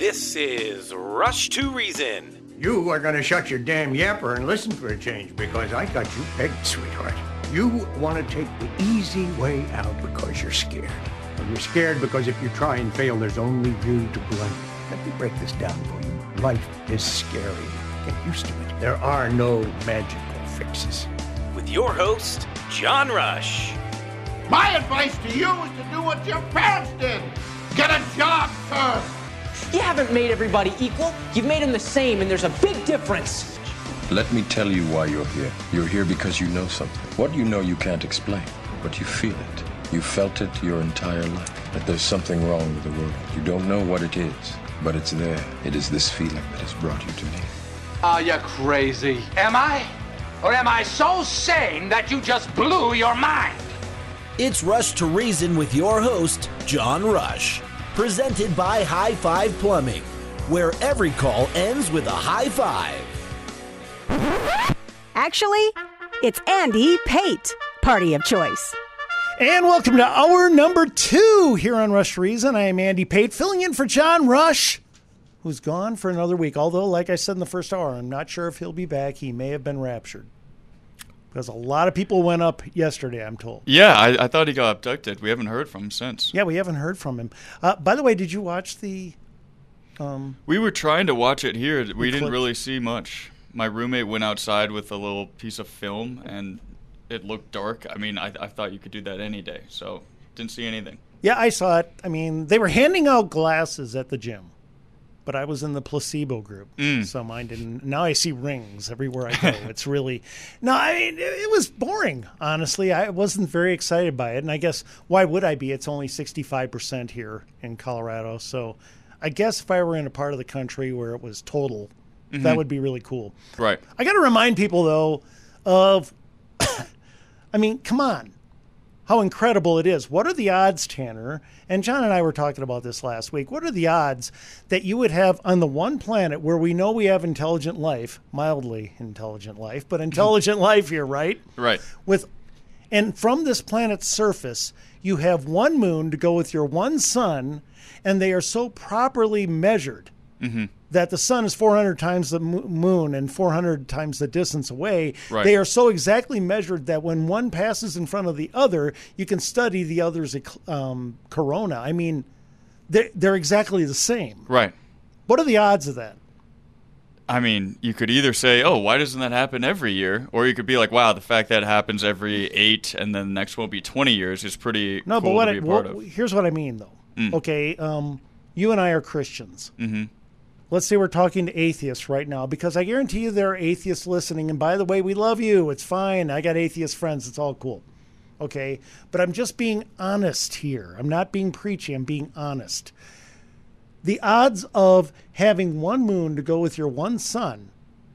This is Rush to Reason. You are going to shut your damn yapper and listen for a change because I got you pegged, sweetheart. You want to take the easy way out because you're scared. And you're scared because if you try and fail, there's only you to blame. Let me break this down for you. Life is scary. Get used to it. There are no magical fixes. With your host, John Rush. My advice to you is to do what your parents did. Get a job first. You haven't made everybody equal. You've made them the same, and there's a big difference. Let me tell you why you're here. You're here because you know something. What you know you can't explain, but you feel it. You felt it your entire life, that there's something wrong with the world. You don't know what it is, but it's there. It is this feeling that has brought you to me. Are you crazy? Am I? Or am I so sane that you just blew your mind? It's Rush to Reason with your host, John Rush. Presented by High Five Plumbing, where every call ends with a high five. Actually, it's Andy Pate, party of choice. And welcome to hour number 2 here on Rush to Reason. I am Andy Pate, filling in for John Rush, who's gone for another week. Although, like I said in the first hour, I'm not sure if he'll be back. He may have been raptured. Because a lot of people went up yesterday, I'm told. Yeah, I thought he got abducted. We haven't heard from him since. Yeah, we haven't heard from him. By the way, did you watch the... we were trying to watch it here. We didn't clip? really see much. My roommate went outside with a little piece of film, and it looked dark. I mean, I thought you could do that any day, so didn't see anything. Yeah, I saw it. I mean, they were handing out glasses at the gym. But I was in the placebo group, so mine didn't. Now I see rings everywhere I go. It's really... No, I mean, it was boring, honestly. I wasn't very excited by it, and I guess, why would I be? It's only 65% here in Colorado, so I guess if I were in a part of the country where it was total, that would be really cool. Right. I got to remind people, though, of... I mean, come on. How incredible it is. What are the odds, Tanner? And John and I were talking about this last week. What are the odds that you would have on the one planet where we know we have intelligent life, mildly intelligent life, but intelligent life here, right? Right. And from this planet's surface, you have one moon to go with your one sun, and they are so properly measured that the sun is 400 times the moon and 400 times the distance away. Right. They are so exactly measured that when one passes in front of the other, you can study the other's corona. I mean, they're exactly the same. Right. What are the odds of that? I mean, you could either say, oh, why doesn't that happen every year? Or you could be like, wow, the fact that it happens every 8 and then the next one will be 20 years is pretty cool to be a part of. Here's what I mean, though. Okay, you and I are Christians. Mm-hmm. Let's say we're talking to atheists right now, because I guarantee you there are atheists listening. And by the way, we love you. It's fine. I got atheist friends. It's all cool. Okay? But I'm just being honest here. I'm not being preachy. I'm being honest. The odds of having one moon to go with your one sun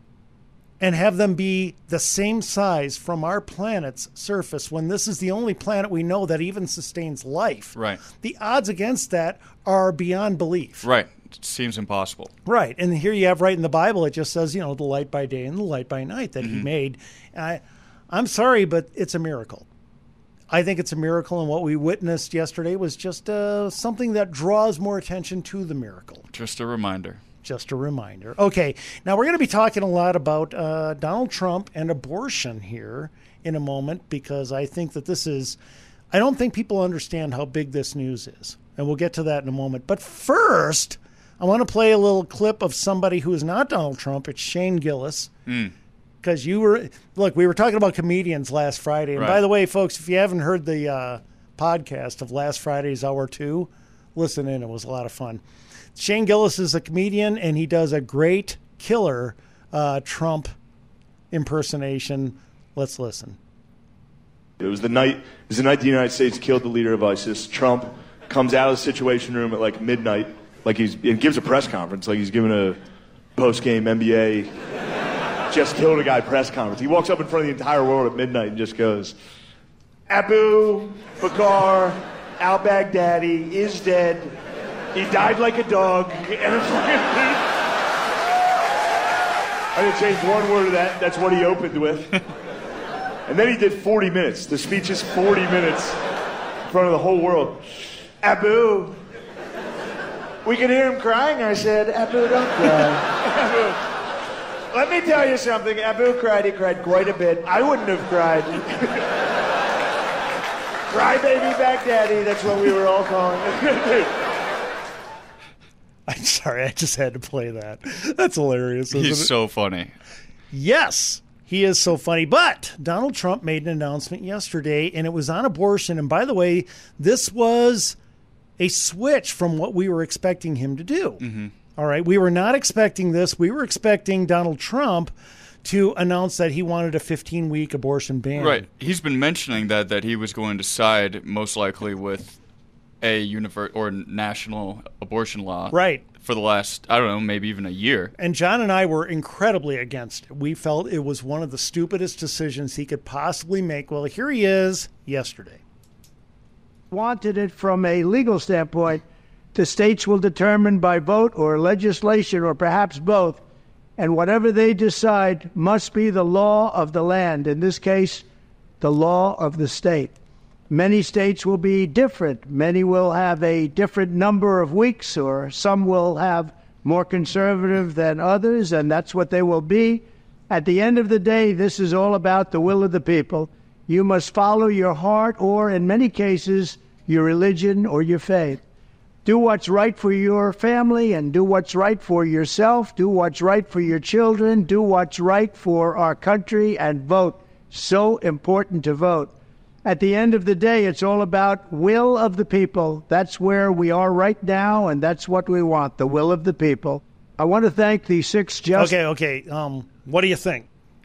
and have them be the same size from our planet's surface when this is the only planet we know that even sustains life. Right. The odds against that are beyond belief. Right. It seems impossible. Right. And here you have right in the Bible, it just says, the light by day and the light by night that he made. I'm sorry, but it's a miracle. I think it's a miracle, and what we witnessed yesterday was just something that draws more attention to the miracle. Just a reminder. Just a reminder. Okay, now we're going to be talking a lot about Donald Trump and abortion here in a moment, because I think that I don't think people understand how big this news is, and we'll get to that in a moment. But first, I want to play a little clip of somebody who is not Donald Trump. It's Shane Gillis. Because we were talking about comedians last Friday. And by the way, folks, if you haven't heard the podcast of last Friday's Hour 2, listen in. It was a lot of fun. Shane Gillis is a comedian, and he does a great killer Trump impersonation. Let's listen. It was the night the United States killed the leader of ISIS. Trump comes out of the Situation Room at like midnight, and gives a press conference, like he's giving a post-game NBA just killed a guy press conference. He walks up in front of the entire world at midnight and just goes, Abu Bakr al-Baghdadi is dead. He died like a dog. And I didn't change one word of that. That's what he opened with. And then he did 40 minutes. The speech is 40 minutes in front of the whole world. Abu, we could hear him crying. I said, Abu, don't cry. Let me tell you something. Abu cried. He cried quite a bit. I wouldn't have cried. Crybaby Baghdadi. That's what we were all calling it. I'm sorry. I just had to play that. That's hilarious. He's so funny. Yes, he is so funny. But Donald Trump made an announcement yesterday, and it was on abortion. And by the way, this was a switch from what we were expecting him to do. Mm-hmm. All right, we were not expecting this. We were expecting Donald Trump to announce that he wanted a 15-week abortion ban. Right. He's been mentioning that he was going to side most likely with a national abortion law. Right. For the last, I don't know, maybe even a year. And John and I were incredibly against it. We felt it was one of the stupidest decisions he could possibly make. Well, here he is yesterday. Wanted it from a legal standpoint. The states will determine by vote or legislation or perhaps both, and whatever they decide must be the law of the land, in this case, the law of the state. Many states will be different. Many will have a different number of weeks, or some will have more conservative than others, and that's what they will be. At the end of the day, this is all about the will of the people. You must follow your heart or, in many cases, your religion or your faith. Do what's right for your family and do what's right for yourself. Do what's right for your children. Do what's right for our country and vote. So important to vote. At the end of the day, it's all about will of the people. That's where we are right now, and that's what we want, the will of the people. I want to thank the 6 justices. Okay. What do you think?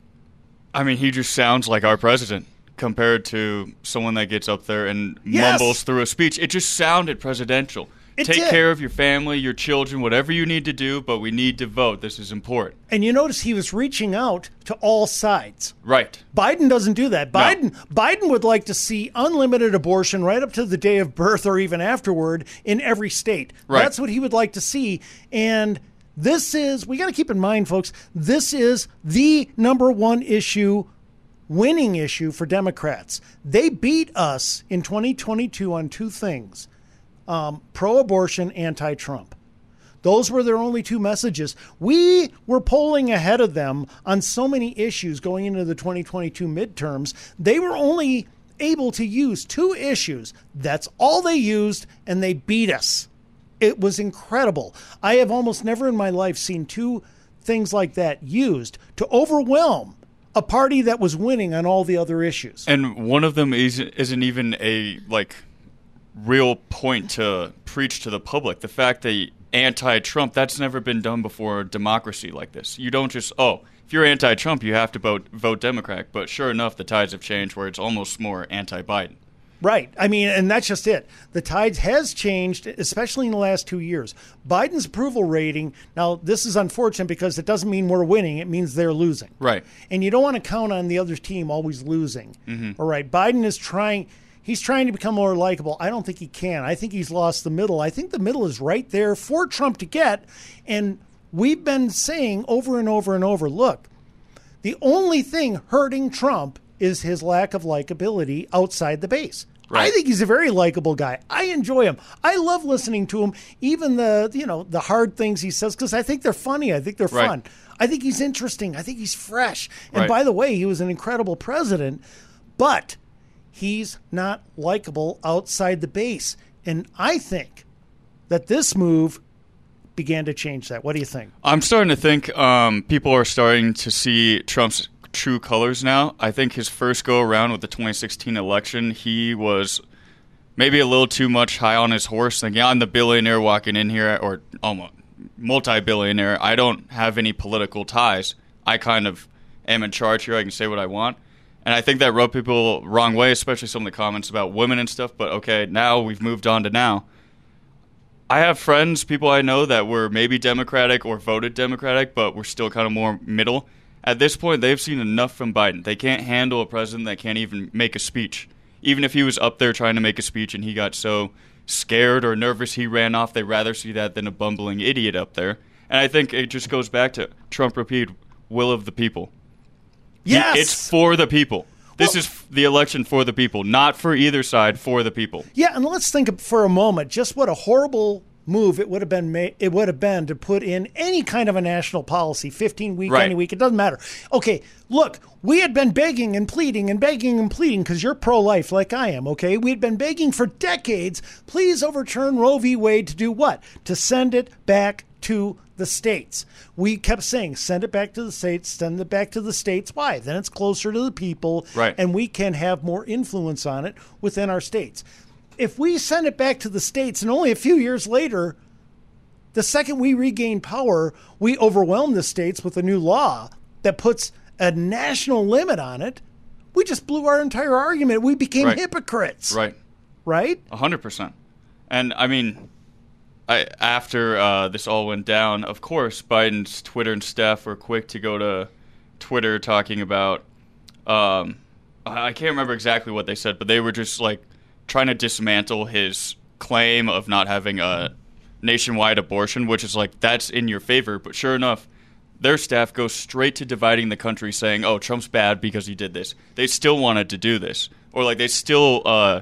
I mean, he just sounds like our president compared to someone that gets up there and mumbles through a speech. It just sounded presidential. Take care of your family, your children, whatever you need to do, but we need to vote. This is important. And you notice he was reaching out to all sides. Right. Biden doesn't do that. Biden would like to see unlimited abortion right up to the day of birth or even afterward in every state. Right. That's what he would like to see. And this is, we got to keep in mind, folks, this is the number one issue, winning issue for Democrats. They beat us in 2022 on 2 things. Pro-abortion, anti-Trump. Those were their only 2 messages. We were polling ahead of them on so many issues going into the 2022 midterms. They were only able to use 2 issues. That's all they used, and they beat us. It was incredible. I have almost never in my life seen 2 things like that used to overwhelm a party that was winning on all the other issues. And one of them isn't even a, real point to preach to the public. The fact that anti-Trump, that's never been done before a democracy like this. You don't just, if you're anti-Trump, you have to vote Democrat. But sure enough, the tides have changed where it's almost more anti-Biden. Right. I mean, and that's just it. The tides has changed, especially in the last 2 years. Biden's approval rating, now this is unfortunate because it doesn't mean we're winning. It means they're losing. Right. And you don't want to count on the other team always losing. Mm-hmm. All right. Biden is trying to become more likable. I don't think he can. I think he's lost the middle. I think the middle is right there for Trump to get. And we've been saying over and over and over, look, the only thing hurting Trump is his lack of likability outside the base. Right. I think he's a very likable guy. I enjoy him. I love listening to him, even the hard things he says, because I think they're funny. I think they're fun. I think he's interesting. I think he's fresh. And by the way, he was an incredible president, but he's not likable outside the base. And I think that this move began to change that. What do you think? I'm starting to think people are starting to see Trump's true colors now. I think his first go around with the 2016 election, he was maybe a little too much high on his horse, thinking, I'm the billionaire walking in here, or almost multi-billionaire. I don't have any political ties. I kind of am in charge here. I can say what I want. And I think that rubbed people the wrong way, especially some of the comments about women and stuff. But okay, now we've moved on to now. I have friends, people I know that were maybe Democratic or voted Democratic, but were still kind of more middle. At this point, they've seen enough from Biden. They can't handle a president that can't even make a speech. Even if he was up there trying to make a speech and he got so scared or nervous he ran off, they'd rather see that than a bumbling idiot up there. And I think it just goes back to Trump repeated, will of the people. Yes! It's for the people. This is the election for the people, not for either side, for the people. Yeah, and let's think for a moment just what a horrible move it would have been to put in any kind of a national policy, 15-week, any week, it doesn't matter. Okay, look, we had been begging and pleading because you're pro-life like I am, okay? We had been begging for decades, please overturn Roe v. Wade to do what? To send it back to the states. We kept saying, send it back to the states, send it back to the states. Why? Then it's closer to the people, and we can have more influence on it within our states. If we send it back to the states and only a few years later, the second we regain power, we overwhelm the states with a new law that puts a national limit on it, we just blew our entire argument. We became hypocrites. Right. Right? 100%. And, I mean, after this all went down, of course, Biden's Twitter and staff were quick to go to Twitter talking about, I can't remember exactly what they said, but they were just, like, trying to dismantle his claim of not having a nationwide abortion, which is like, that's in your favor. But sure enough, their staff goes straight to dividing the country, saying, oh, Trump's bad because he did this. They still wanted to do this. Or like they still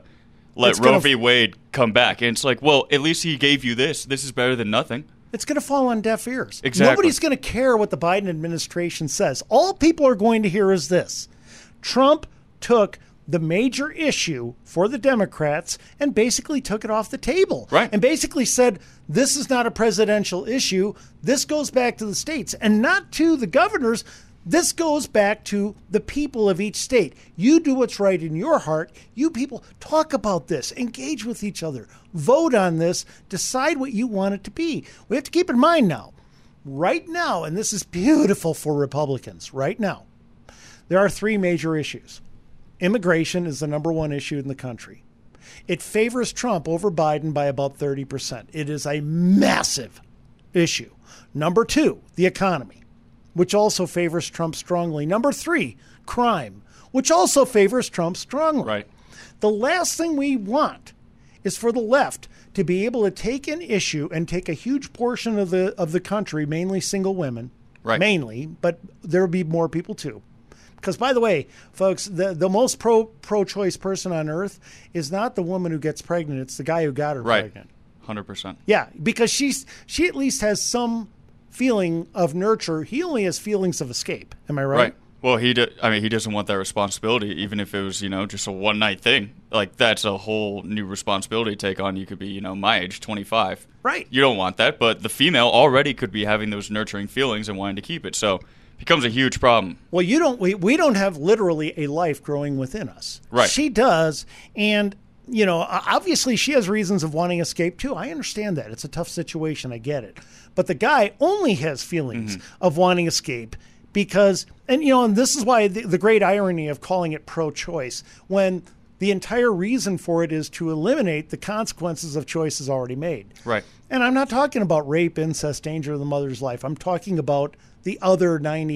let Roe v. Wade come back. And it's like, well, at least he gave you this. This is better than nothing. It's going to fall on deaf ears. Exactly. Nobody's going to care what the Biden administration says. All people are going to hear is this. Trump took the major issue for the Democrats and basically took it off the table. Right. And basically said, this is not a presidential issue. This goes back to the states and not to the governors. This goes back to the people of each state. You do what's right in your heart. You people talk about this, engage with each other, vote on this, decide what you want it to be. We have to keep in mind now, right now, and this is beautiful for Republicans, right now, there are three major issues. Immigration is the number one issue in the country. It favors Trump over Biden by about 30%. It is a massive issue. Number two, the economy, which also favors Trump strongly. Number three, crime, which also favors Trump strongly. Right. The last thing we want is for the left to be able to take an issue and take a huge portion of the country, mainly single women, mainly, but there will be more people too. Because, by the way, folks, the most pro-choice person on earth is not the woman who gets pregnant. It's the guy who got her pregnant. 100%. Yeah, because she at least has some feeling of nurture. He only has feelings of escape. Am I right? Right. Well, he doesn't want that responsibility, even if it was, just a one-night thing. Like, that's a whole new responsibility to take on. You could be, my age, 25. Right. You don't want that, but the female already could be having those nurturing feelings and wanting to keep it. So becomes a huge problem. Well, we don't have literally a life growing within us. Right. She does, and obviously she has reasons of wanting escape too. I understand that. It's a tough situation. I get it. But the guy only has feelings of wanting escape because, and this is why the great irony of calling it pro-choice, when the entire reason for it is to eliminate the consequences of choices already made. Right. And I'm not talking about rape, incest, danger of the mother's life. I'm talking about the other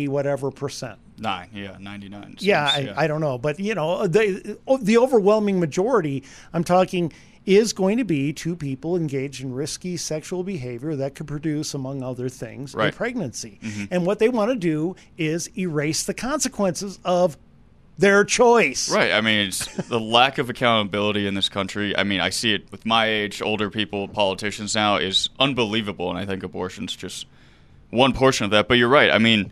90% 99. Yeah, I don't know. But, the overwhelming majority, I'm talking, is going to be two people engaged in risky sexual behavior that could produce, among other things, a pregnancy. And what they want to do is erase the consequences of their choice. Right. I mean, it's the lack of accountability in this country. I mean, I see it with my age, older people, politicians now, is unbelievable. And I think abortion's just one portion of that. But you're right. I mean,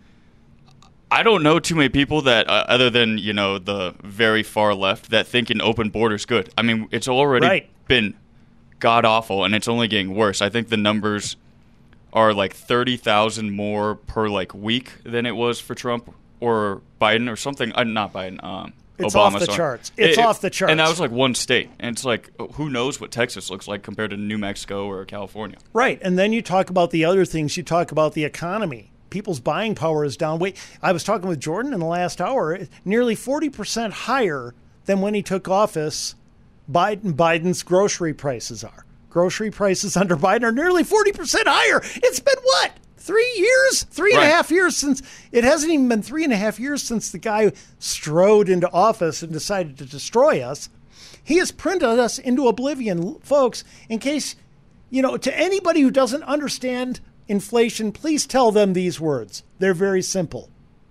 I don't know too many people that, other than, the very far left, that think an open border is good. I mean, it's already been god-awful, and it's only getting worse. I think the numbers are like 30,000 more per, week than it was for Trump or Biden or something. Not Biden, it's Obama. Off the charts. It's off the charts. And that was one state. And it's who knows what Texas looks like compared to New Mexico or California. Right. And then you talk about the other things. You talk about the economy. People's buying power is down. I was talking with Jordan in the last hour, nearly 40% higher than when he took office. Biden's grocery prices are. Grocery prices under Biden are nearly 40% higher. It's been what? 3 years? 3.5 years since. It hasn't even been 3.5 years since the guy strode into office and decided to destroy us. He has printed us into oblivion. Folks, in case, to anybody who doesn't understand inflation, please tell them these words. They're very simple.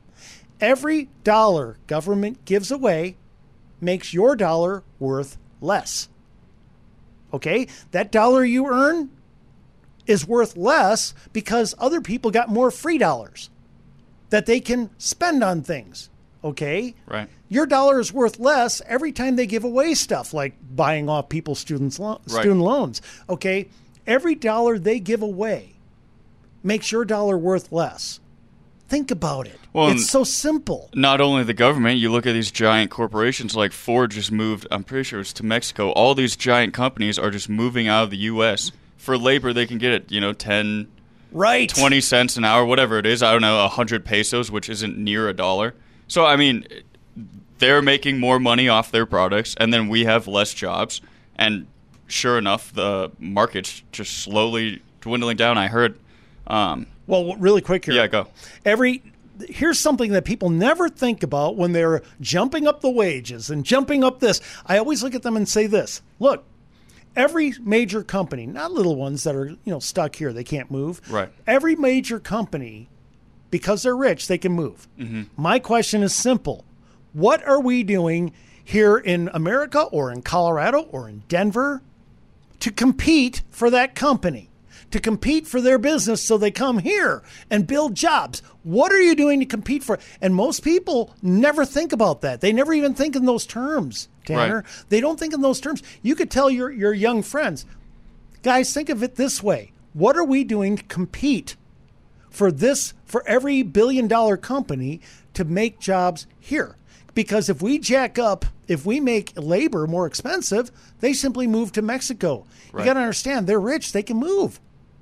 Every dollar government gives away makes your dollar worth less. Okay? That dollar you earn, is worth less because other people got more free dollars that they can spend on things. Okay? Right. Your dollar is worth less every time they give away stuff like buying off people's student loans. Okay? Every dollar they give away makes your dollar worth less. Think about it. Well, it's so simple. Not only the government, you look at these giant corporations like Ford just moved, I'm pretty sure it's to Mexico. All these giant companies are just moving out of the U.S. For labor, they can get it, 10, 20 cents an hour, whatever it is. I don't know, 100 pesos, which isn't near $1. So, I mean, they're making more money off their products, and then we have less jobs. And sure enough, the market's just slowly dwindling down. I heard... well, really quick here. Yeah, go. Here's something that people never think about when they're jumping up the wages and jumping up this. I always look at them and say this. Look, every major company, not little ones that are, stuck here, they can't move. Right. Every major company, because they're rich, they can move. Mm-hmm. My question is simple. What are we doing here in America or in Colorado or in Denver to compete for that company? To compete for their business so they come here and build jobs. What are you doing to compete for? And most people never think about that. They never even think in those terms, Tanner. Right. They don't think in those terms. You could tell your young friends, guys, think of it this way. What are we doing to compete for every billion-dollar company to make jobs here? Because if we make labor more expensive, they simply move to Mexico. Right. You got to understand, they're rich. They can move.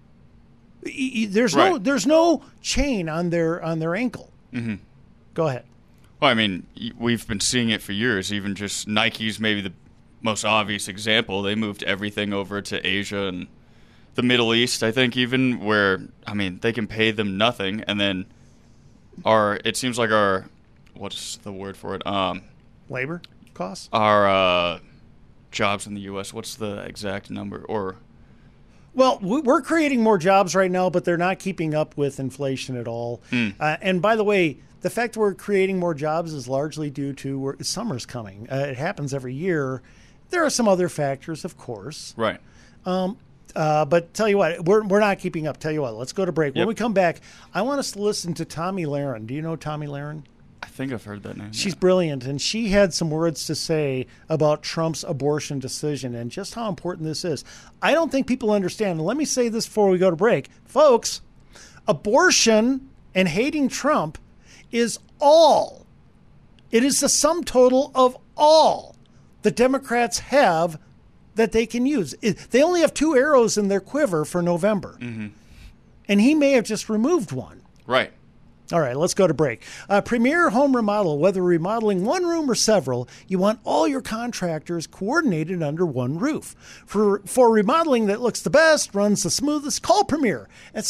There's Right. no chain on their ankle. Mm-hmm. Go ahead. Well, I mean, we've been seeing it for years. Even just Nike's maybe the most obvious example. They moved everything over to Asia and the Middle East, I think, even where, I mean, they can pay them nothing. And then it seems like what's the word for it? Labor costs? Our jobs in the U.S., what's the exact number? Well, we're creating more jobs right now, but they're not keeping up with inflation at all. And by the way, the fact we're creating more jobs is largely due to summer's coming. It happens every year. There are some other factors, of course. Right. But tell you what, we're not keeping up. Tell you what, let's go to break. Yep. When we come back, I want us to listen to Tomi Lahren. Do you know Tomi Lahren? I think I've heard that name. She's brilliant, and she had some words to say about Trump's abortion decision and just how important this is. I don't think people understand. And let me say this before we go to break. Folks, abortion and hating Trump is all. It is the sum total of all the Democrats have that they can use. They only have 2 arrows in their quiver for November. Mm-hmm. And he may have just removed one. Right. All right, let's go to break. Premier Home Remodel, whether remodeling one room or several, you want all your contractors coordinated under one roof. For remodeling that looks the best, runs the smoothest, call Premier at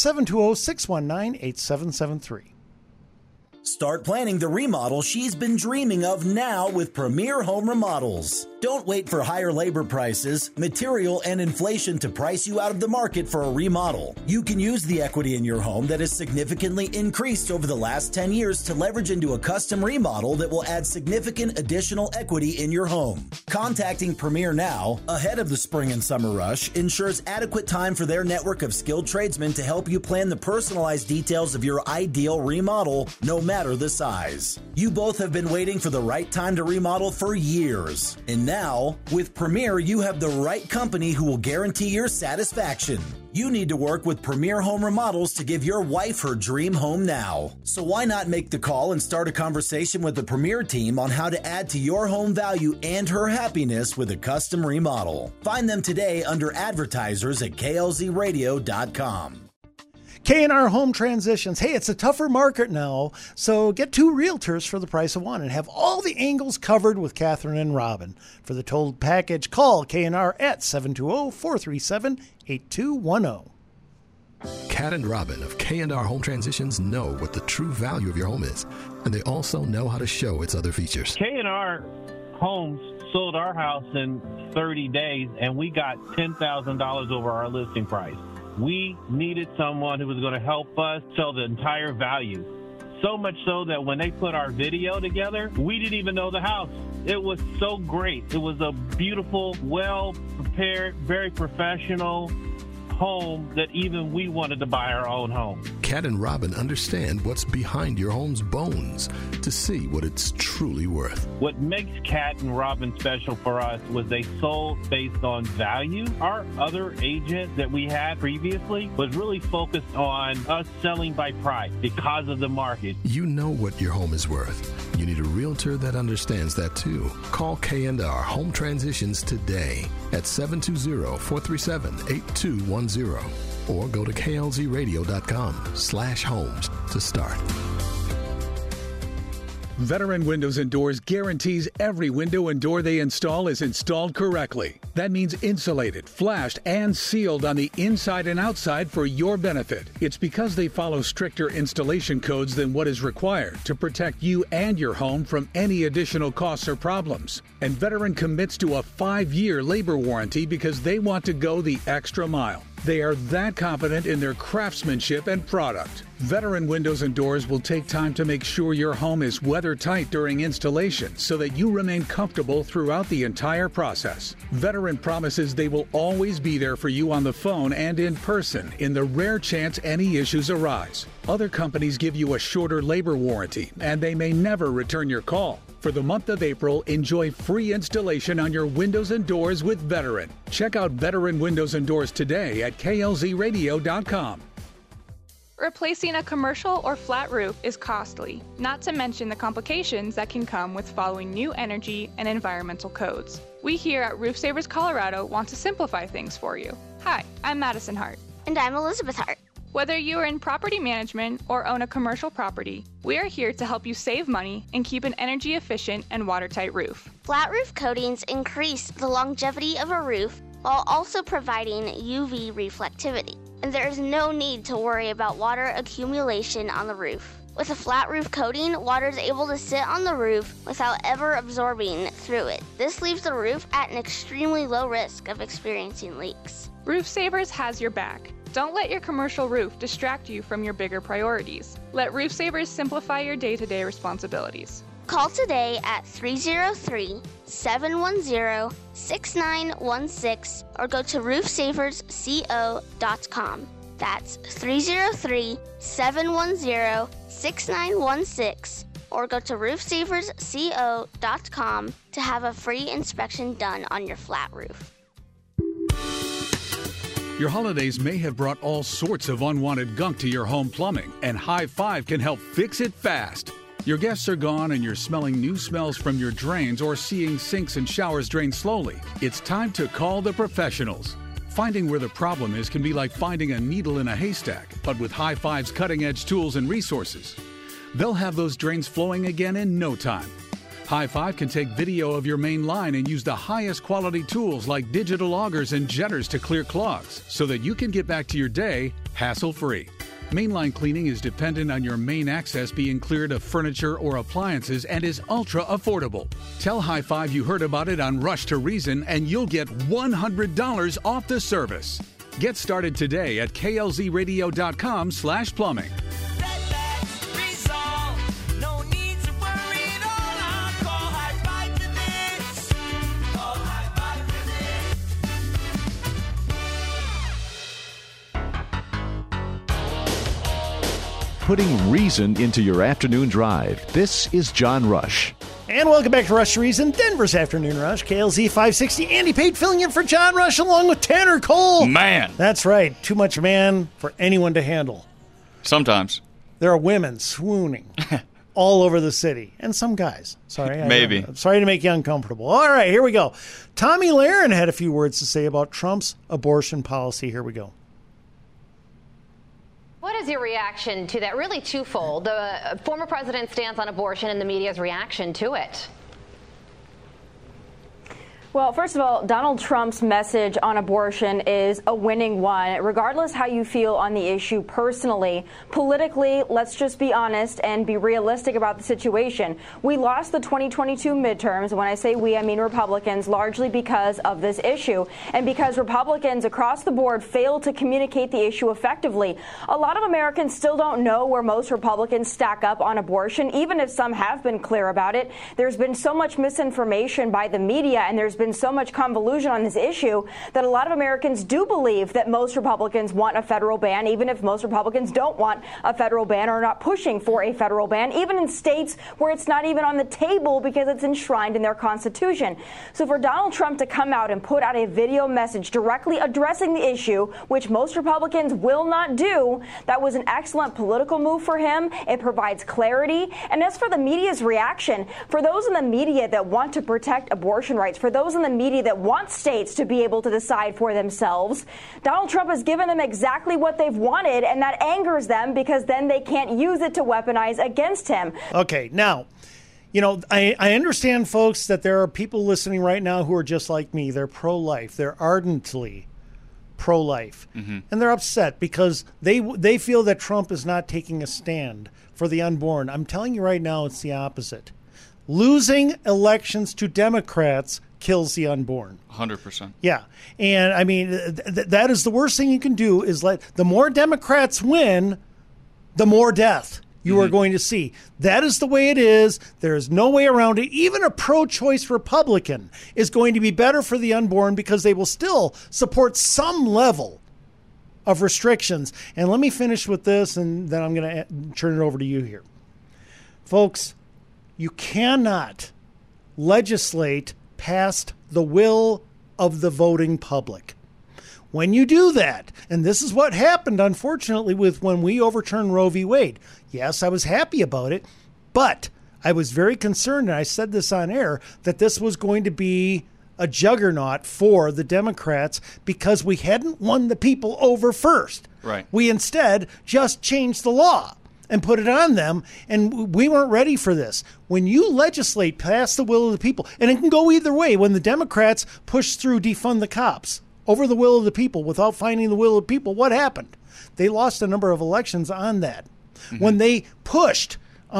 720-619-8773. Start planning the remodel she's been dreaming of now with Premier Home Remodels. Don't wait for higher labor prices, material, and inflation to price you out of the market for a remodel. You can use the equity in your home that has significantly increased over the last 10 years to leverage into a custom remodel that will add significant additional equity in your home. Contacting Premier now, ahead of the spring and summer rush, ensures adequate time for their network of skilled tradesmen to help you plan the personalized details of your ideal remodel, no matter the size. You both have been waiting for the right time to remodel for years. And now, with Premier, you have the right company who will guarantee your satisfaction. You need to work with Premier Home Remodels to give your wife her dream home now. So why not make the call and start a conversation with the Premier team on how to add to your home value and her happiness with a custom remodel. Find them today under advertisers at klzradio.com. K&R Home Transitions. Hey, it's a tougher market now, so get 2 realtors for the price of 1 and have all the angles covered with Catherine and Robin. For the total package, call K&R at 720-437-8210. Kat and Robin of K&R Home Transitions know what the true value of your home is, and they also know how to show its other features. K&R Homes sold our house in 30 days, and we got $10,000 over our listing price. We needed someone who was going to help us sell the entire value. So much so that when they put our video together, we didn't even know the house. It was so great. It was a beautiful, well-prepared, very professional home that even we wanted to buy our own home. Cat and Robin understand what's behind your home's bones to see what it's truly worth. What makes Cat and Robin special for us was they sold based on value. Our other agent that we had previously was really focused on us selling by price because of the market. You know what your home is worth. You need a realtor that understands that too. Call K&R Home Transitions today at 720-437-8210 or go to klzradio.com/homes to start. Veteran Windows and Doors guarantees every window and door they install is installed correctly. That means insulated, flashed, and sealed on the inside and outside for your benefit. It's because they follow stricter installation codes than what is required to protect you and your home from any additional costs or problems. And Veteran commits to a 5-year labor warranty because they want to go the extra mile. They are that confident in their craftsmanship and product. Veteran Windows and Doors will take time to make sure your home is weather-tight during installation so that you remain comfortable throughout the entire process. Veteran promises they will always be there for you on the phone and in person in the rare chance any issues arise. Other companies give you a shorter labor warranty, and they may never return your call. For the month of April, enjoy free installation on your windows and doors with Veteran. Check out Veteran Windows and Doors today at klzradio.com. Replacing a commercial or flat roof is costly, not to mention the complications that can come with following new energy and environmental codes. We here at Roof Savers Colorado want to simplify things for you. Hi, I'm Madison Hart. And I'm Elizabeth Hart. Whether you are in property management or own a commercial property, we are here to help you save money and keep an energy efficient and watertight roof. Flat roof coatings increase the longevity of a roof while also providing UV reflectivity. And there is no need to worry about water accumulation on the roof. With a flat roof coating, water is able to sit on the roof without ever absorbing through it. This leaves the roof at an extremely low risk of experiencing leaks. Roof Savers has your back. Don't let your commercial roof distract you from your bigger priorities. Let Roof Savers simplify your day-to-day responsibilities. Call today at 303-710-6916 or go to roofsaversco.com. That's 303-710-6916 or go to roofsaversco.com to have a free inspection done on your flat roof. Your holidays may have brought all sorts of unwanted gunk to your home plumbing, and High Five can help fix it fast. Your guests are gone and you're smelling new smells from your drains or seeing sinks and showers drain slowly. It's time to call the professionals. Finding where the problem is can be like finding a needle in a haystack, but with High Five's cutting-edge tools and resources. They'll have those drains flowing again in no time. High Five can take video of your main line and use the highest quality tools like digital augers and jetters to clear clogs so that you can get back to your day hassle-free. Mainline cleaning is dependent on your main access being cleared of furniture or appliances and is ultra affordable. Tell High Five you heard about it on Rush to Reason and you'll get $100 off the service. Get started today at klzradio.com/plumbing. Putting reason into your afternoon drive. This is John Rush. And welcome back to Rush to Reason, Denver's Afternoon Rush. KLZ 560, Andy Pate filling in for John Rush along with Tanner Cole. Man. That's right. Too much man for anyone to handle. Sometimes. There are women swooning all over the city. And some guys. Sorry. Maybe. Sorry to make you uncomfortable. All right, here we go. Tommy Lahren had a few words to say about Trump's abortion policy. Here we go. What is your reaction to that? Really twofold. The former president's stance on abortion and the media's reaction to it. Well, first of all, Donald Trump's message on abortion is a winning one. Regardless how you feel on the issue personally, politically, let's just be honest and be realistic about the situation. We lost the 2022 midterms. When I say we, I mean Republicans, largely because of this issue and because Republicans across the board failed to communicate the issue effectively. A lot of Americans still don't know where most Republicans stack up on abortion, even if some have been clear about it. There's been so much misinformation by the media, and there's been been so much convolution on this issue that a lot of Americans do believe that most Republicans want a federal ban, even if most Republicans don't want a federal ban or are not pushing for a federal ban, even in states where it's not even on the table because it's enshrined in their Constitution. So for Donald Trump to come out and put out a video message directly addressing the issue, which most Republicans will not do, that was an excellent political move for him. It provides clarity. And as for the media's reaction, for those in the media that want to protect abortion rights, for those in the media that want states to be able to decide for themselves, Donald Trump has given them exactly what they've wanted, and that angers them because then they can't use it to weaponize against him. Okay, now, I understand, folks, that there are people listening right now who are just like me. They're pro-life. They're ardently pro-life. Mm-hmm. And they're upset because they feel that Trump is not taking a stand for the unborn. I'm telling you right now, it's the opposite. Losing elections to Democrats kills the unborn. 100%. Yeah. And, I mean, that is the worst thing you can do is the more Democrats win, the more death you are going to see. That is the way it is. There is no way around it. Even a pro-choice Republican is going to be better for the unborn because they will still support some level of restrictions. And let me finish with this, and then I'm going to turn it over to you here. Folks, you cannot legislate past the will of the voting public. When you do that, and this is what happened, unfortunately, with when we overturned Roe v. Wade. Yes, I was happy about it, but I was very concerned, and I said this on air, that this was going to be a juggernaut for the Democrats because we hadn't won the people over first. Right. We instead just changed the law and put it on them, and we weren't ready for this. When you legislate past the will of the people, and it can go either way, when the Democrats push through defund the cops over the will of the people without finding the will of the people, what happened? They lost a number of elections on that. Mm-hmm. When they pushed,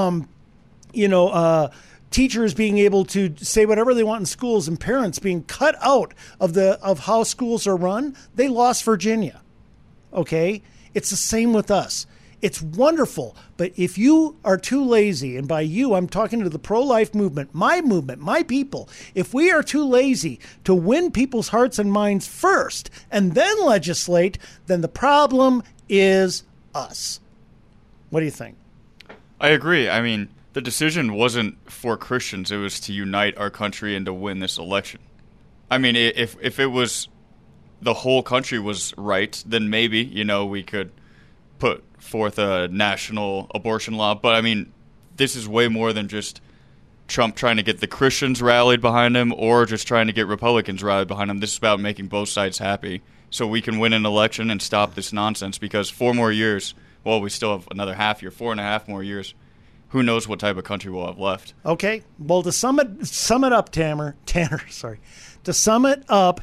teachers being able to say whatever they want in schools and parents being cut out of how schools are run, they lost Virginia. Okay? It's the same with us. It's wonderful, but if you are too lazy, and by you, I'm talking to the pro-life movement, my people, if we are too lazy to win people's hearts and minds first and then legislate, then the problem is us. What do you think? I agree. I mean, the decision wasn't for Christians. It was to unite our country and to win this election. I mean, if it was the whole country was right, then maybe, we could put forth a national abortion law. But, I mean, this is way more than just Trump trying to get the Christians rallied behind him or just trying to get Republicans rallied behind him. This is about making both sides happy so we can win an election and stop this nonsense because 4 more years, well, we still have another half year, 4.5 more years. Who knows what type of country we'll have left. Okay. Well, to sum it up, Tanner. To sum it up,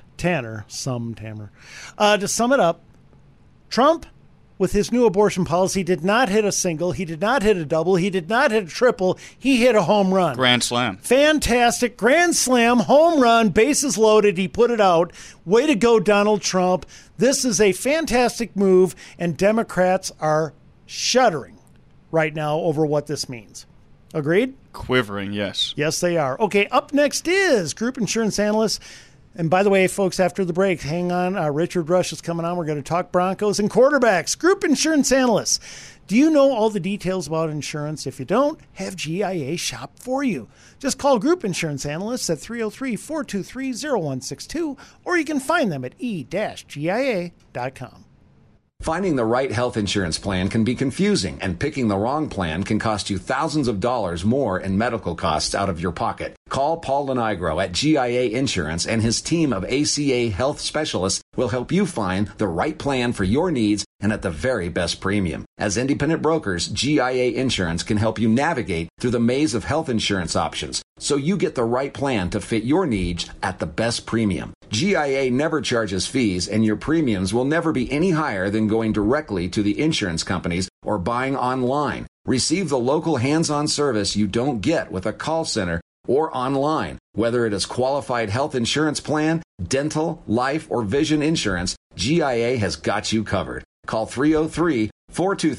Trump, with his new abortion policy, did not hit a single. He did not hit a double. He did not hit a triple. He hit a home run. Grand slam. Fantastic. Grand slam, home run, bases loaded. He put it out. Way to go, Donald Trump. This is a fantastic move, and Democrats are shuddering right now over what this means. Agreed? Quivering, yes. Yes, they are. Okay, up next is Group Insurance Analyst. And by the way, folks, after the break, hang on. Richard Rush is coming on. We're going to talk Broncos and quarterbacks. Group Insurance Analyst. Do you know all the details about insurance? If you don't, have GIA shop for you. Just call Group Insurance Analysts at 303-423-0162, or you can find them at e-gia.com. Finding the right health insurance plan can be confusing, and picking the wrong plan can cost you thousands of dollars more in medical costs out of your pocket. Call Paul Lenigro at GIA Insurance, and his team of ACA health specialists will help you find the right plan for your needs and at the very best premium. As independent brokers, GIA Insurance can help you navigate through the maze of health insurance options so you get the right plan to fit your needs at the best premium. GIA never charges fees, and your premiums will never be any higher than going directly to the insurance companies or buying online. Receive the local hands-on service you don't get with a call center or online. Whether it is qualified health insurance plan, dental, life, or vision insurance, GIA has got you covered. Call 303-423-0162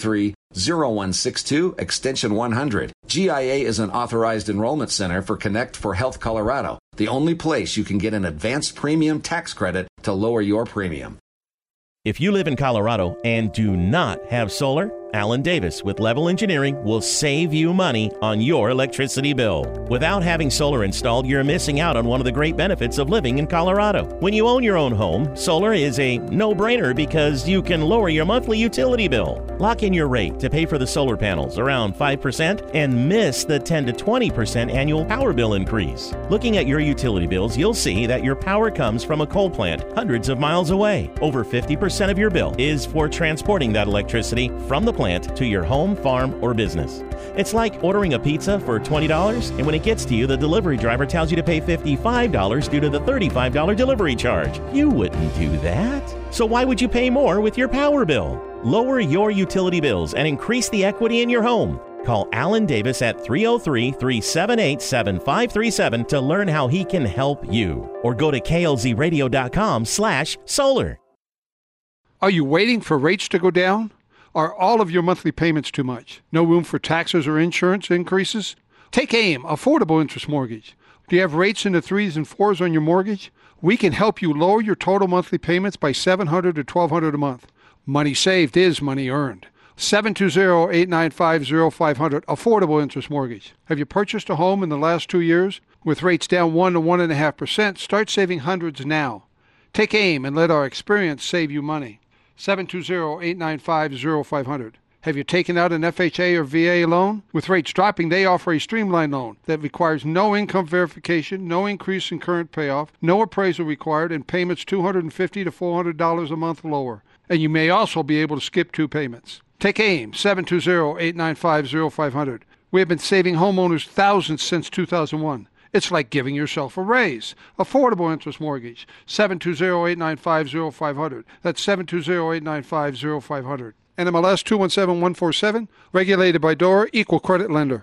0162 extension 100. GIA is an authorized enrollment center for Connect for Health Colorado, the only place you can get an advanced premium tax credit to lower your premium. If you live in Colorado and do not have solar, Alan Davis with Level Engineering will save you money on your electricity bill. Without having solar installed, you're missing out on one of the great benefits of living in Colorado. When you own your own home, solar is a no-brainer because you can lower your monthly utility bill. Lock in your rate to pay for the solar panels around 5% and miss the 10 to 20% annual power bill increase. Looking at your utility bills, you'll see that your power comes from a coal plant hundreds of miles away. Over 50% of your bill is for transporting that electricity from the plant to your home, farm, or business. It's like ordering a pizza for $20, and when it gets to you, the delivery driver tells you to pay $55 due to the $35 delivery charge. You wouldn't do that. So why would you pay more with your power bill? Lower your utility bills and increase the equity in your home. Call Alan Davis at 303-378-7537 to learn how he can help you. Or go to klzradio.com/solar. Are you waiting for rates to go down? Are all of your monthly payments too much? No room for taxes or insurance increases? Take AIM, Affordable Interest Mortgage. Do you have rates in the 3s and 4s on your mortgage? We can help you lower your total monthly payments by $700 to $1,200 a month. Money saved is money earned. 720-895-0500, Affordable Interest Mortgage. Have you purchased a home in the last 2 years? With rates down 1 to 1.5%, start saving hundreds now. Take AIM and let our experience save you money. 720-895-0500. Have you taken out an FHA or VA loan? With rates dropping, they offer a streamlined loan that requires no income verification, no increase in current payoff, no appraisal required, and payments $250 to $400 a month lower. And you may also be able to skip 2 payments. Take AIM, 720-895-0500. We have been saving homeowners thousands since 2001. It's like giving yourself a raise. Affordable Interest Mortgage, 720-895-0500. That's 720-895-0500. NMLS 217147, regulated by DORA, equal credit lender.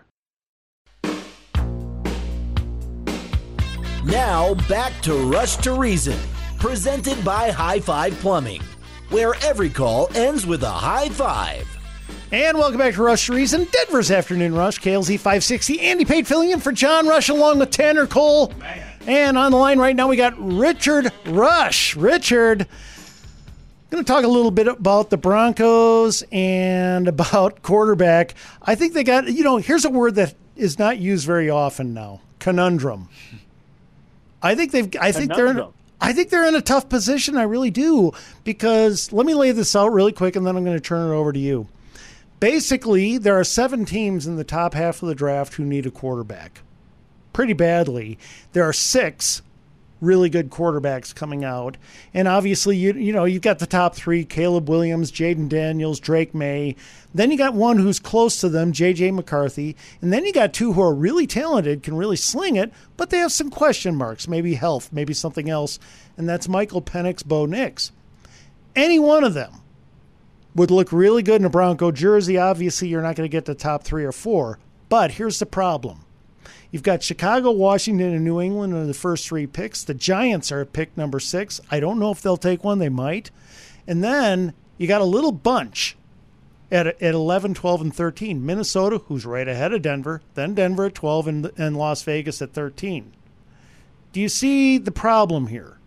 Now back to Rush to Reason, presented by High Five Plumbing, where every call ends with a high five. And welcome back to Rush to Reason, Denver's Afternoon Rush, KLZ 560. Andy Pate filling in for John Rush along with Tanner Cole. And on the line right now we got Richard Rush. Richard, going to talk a little bit about the Broncos and about quarterback. I think they got, here's a word that is not used very often now, conundrum. I think they're in a tough position. I really do, because let me lay this out really quick and then I'm going to turn it over to you. Basically, there are 7 teams in the top half of the draft who need a quarterback pretty badly. There are 6 really good quarterbacks coming out. And obviously, you've got the top 3, Caleb Williams, Jaden Daniels, Drake May. Then you got one who's close to them, J.J. McCarthy. And then you got 2 who are really talented, can really sling it, but they have some question marks, maybe health, maybe something else. And that's Michael Penix, Bo Nix. Any one of them would look really good in a Bronco jersey. Obviously, you're not going to get the top 3 or 4. But here's the problem. You've got Chicago, Washington, and New England are the first 3 picks. The Giants are at pick number 6. I don't know if they'll take one. They might. And then you got a little bunch at 11, 12, and 13. Minnesota, who's right ahead of Denver. Then Denver at 12 and Las Vegas at 13. Do you see the problem here?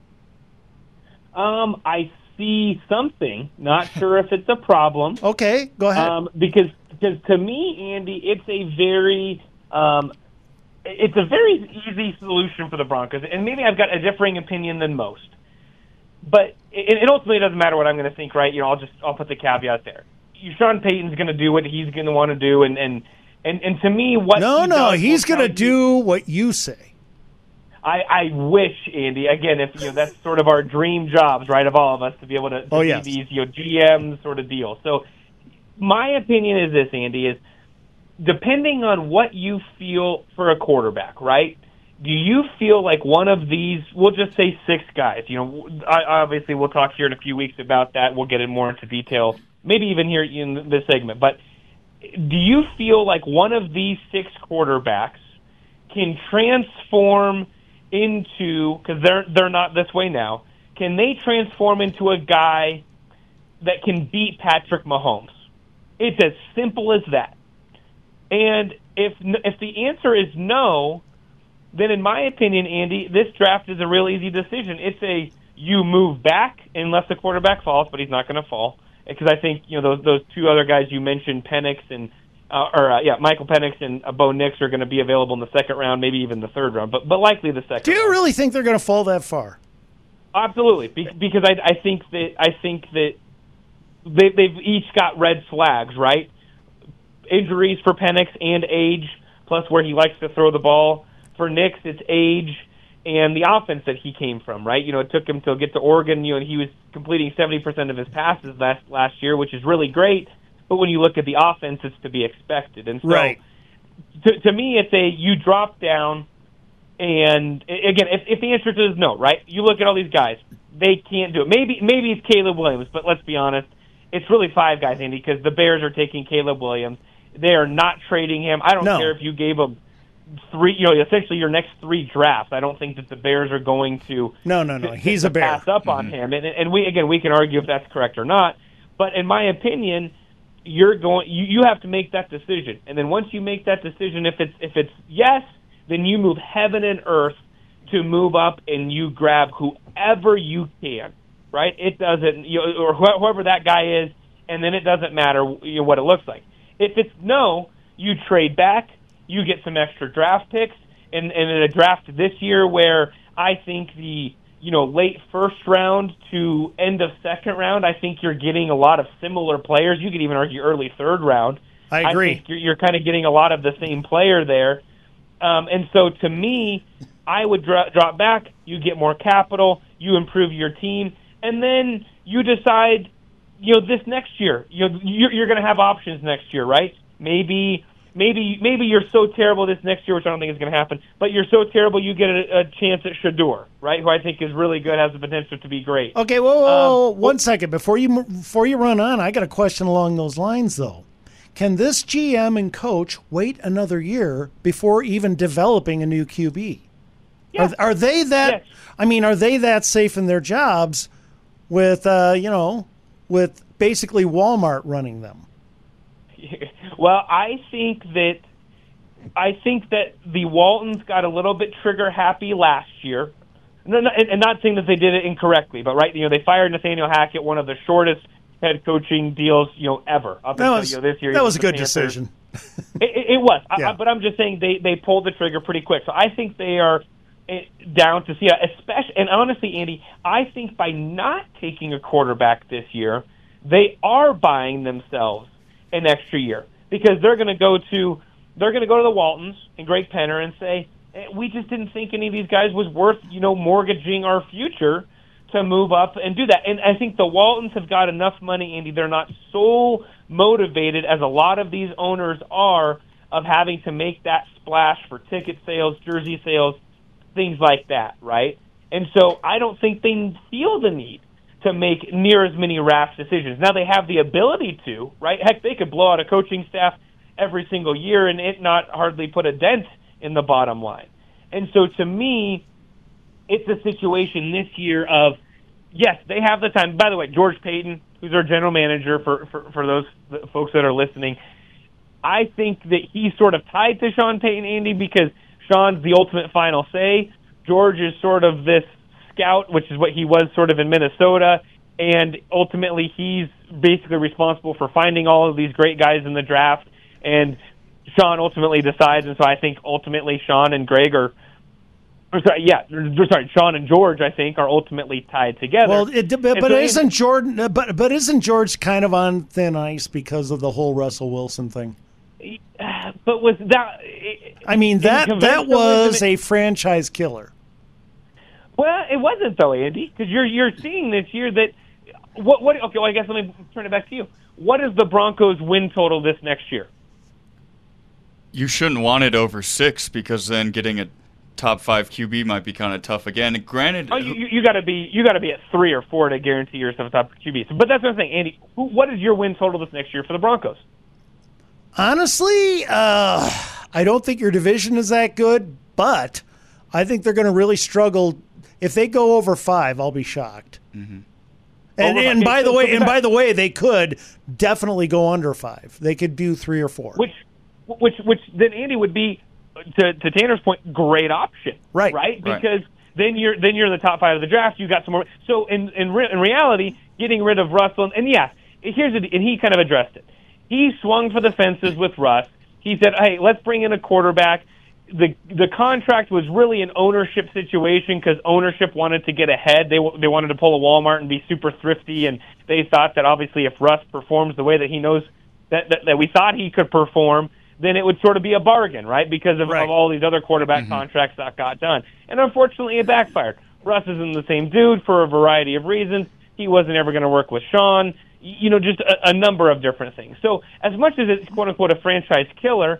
I see something. Not sure if it's a problem. Okay, go ahead. Because to me, Andy, it's a very easy solution for the Broncos, and maybe I've got a differing opinion than most. But it ultimately doesn't matter what I'm going to think, right? I'll put the caveat there. Sean Payton's going to do what he's going to want to do, and to me, he's going to do what you say. I wish, Andy, again, if that's sort of our dream jobs, right, of all of us, to be able to yes. see these GM sort of deals. So my opinion is this, Andy, is depending on what you feel for a quarterback, right? Do you feel like one of these, we'll just say 6 guys, obviously we'll talk here in a few weeks about that. We'll get in more into detail, maybe even here in this segment. But do you feel like one of these 6 quarterbacks can transform into, because they're not this way now, can they transform into a guy that can beat Patrick Mahomes? It's as simple as that. And if the answer is no, then in my opinion, Andy, this draft is a real easy decision. It's you move back unless the quarterback falls, but he's not going to fall. Because I think those two other guys you mentioned, Penix and Michael Penix and Bo Nix are going to be available in the second round, maybe even the third round, but likely the second. Do you really think they're going to fall that far? Absolutely, because I think that they've each got red flags, right? Injuries for Penix and age, plus where he likes to throw the ball. For Nix, it's age and the offense that he came from, right? It took him to get to Oregon, and he was completing 70% of his passes last year, which is really great. But when you look at the offense, it's to be expected. And so, right. to me, it's you drop down, and again, if the answer is no, right? You look at all these guys, they can't do it. Maybe it's Caleb Williams, but let's be honest, it's really 5 guys, Andy, because the Bears are taking Caleb Williams. They are not trading him. I don't care if you gave him 3, essentially your next 3 drafts. I don't think that the Bears are going to. No. He's a Bear. Pass up on him, and we can argue if that's correct or not. But in my opinion, you have to make that decision, and then once you make that decision, if it's yes, then you move heaven and earth to move up and you grab whoever you can. Right? It doesn't, or whoever that guy is, and then it doesn't matter what it looks like. If it's no, you trade back. You get some extra draft picks, and in a draft this year where I think the late first round to end of second round, I think you're getting a lot of similar players. You could even argue early third round. I agree. I think you're kind of getting a lot of the same player there. And so to me, I would drop back. You get more capital. You improve your team. And then you decide, this next year, you're going to have options next year, right? Maybe you're so terrible this next year, which I don't think is going to happen, but you're so terrible you get a chance at Shedeur, right, who I think is really good, has the potential to be great. Okay, whoa, 1 second. Before you run on, I got a question along those lines, though. Can this GM and coach wait another year before even developing a new QB? Yes. Are they that? Yes. I mean, are they that safe in their jobs with with basically Walmart running them? Well, I think that the Waltons got a little bit trigger happy last year. No, and not saying that they did it incorrectly, but right, they fired Nathaniel Hackett, one of the shortest head coaching deals ever up until this year. That was a good decision. It was, yeah. But I'm just saying they pulled the trigger pretty quick. So I think they are down to see, especially, and honestly, Andy, I think by not taking a quarterback this year, they are buying themselves an extra year, because they're going to go to the Waltons and Greg Penner and say, we just didn't think any of these guys was worth mortgaging our future to move up and do that. And I think the Waltons have got enough money, Andy. They're not so motivated as a lot of these owners are of having to make that splash for ticket sales, jersey sales, things like that, right? And so I don't think they feel the need to make near as many rash decisions. Now they have the ability to, right? Heck, they could blow out a coaching staff every single year and it not hardly put a dent in the bottom line. And so to me, it's a situation this year of, yes, they have the time. By the way, George Payton, who's our general manager for those folks that are listening, I think that he's sort of tied to Sean Payton, Andy, because Sean's the ultimate final say. George is sort of this scout, which is what he was sort of in Minnesota, and ultimately he's basically responsible for finding all of these great guys in the draft, and Sean ultimately decides, and so I think ultimately Sean and Greg Sean and George, I think, are ultimately tied together. Well, isn't Jordan? But isn't George kind of on thin ice because of the whole Russell Wilson thing? But was that? I mean, that was a franchise killer. Well, it wasn't though, Andy, because you're seeing this year that what? Okay, well, I guess let me turn it back to you. What is the Broncos' win total this next year? You shouldn't want it over 6 because then getting a top 5 QB might be kind of tough again. And granted, you got to be at 3 or 4 to guarantee yourself a top QB. But that's what I'm saying, Andy. What is your win total this next year for the Broncos? Honestly, I don't think your division is that good, but I think they're going to really struggle. If they go over 5, I'll be shocked. Mm-hmm. And by the way, they could definitely go under 5. They could do 3 or 4. Which then, Andy, would be, to Tanner's point, great option. Right? Because then you're in the top 5 of the draft. You got some more. So in reality, getting rid of Russell, and he kind of addressed it. He swung for the fences with Russ. He said, "Hey, let's bring in a quarterback." The contract was really an ownership situation because ownership wanted to get ahead. They wanted to pull a Walmart and be super thrifty, and they thought that obviously if Russ performs the way that he knows that we thought he could perform, then it would sort of be a bargain, right? Because of all these other quarterback contracts that got done. And unfortunately, it backfired. Russ isn't the same dude for a variety of reasons. He wasn't ever going to work with Sean. Just a number of different things. So as much as it's quote-unquote a franchise killer,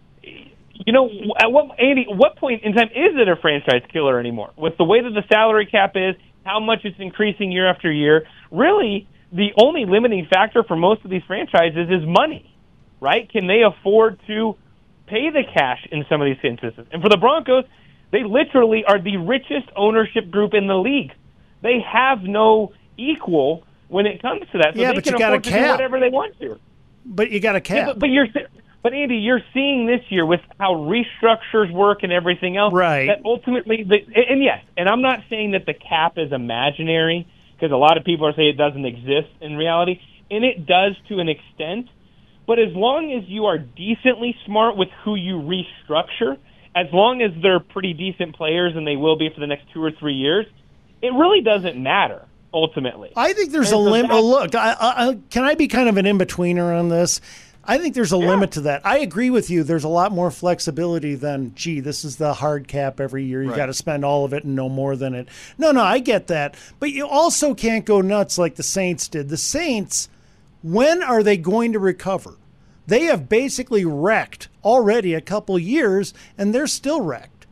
at what point in time is it a franchise killer anymore? With the way that the salary cap is, how much it's increasing year after year, really the only limiting factor for most of these franchises is money, right? Can they afford to pay the cash in some of these instances? And for the Broncos, they literally are the richest ownership group in the league. They have no equal when it comes to that. So they can afford to do whatever they want to. But you got a cap. But Andy, you're seeing this year with how restructures work and everything else. Right. That ultimately, and I'm not saying that the cap is imaginary, because a lot of people are saying it doesn't exist in reality, and it does to an extent. But as long as you are decently smart with who you restructure, as long as they're pretty decent players, and they will be for the next 2 or 3 years, it really doesn't matter. Ultimately, I think there's a limit. Look, can I be kind of an in-betweener on this? I think there's a limit to that. I agree with you. There's a lot more flexibility than, this is the hard cap every year. You got to spend all of it and no more than it. No, I get that. But you also can't go nuts like the Saints did. The Saints, when are they going to recover? They have basically wrecked already a couple years, and they're still wrecked.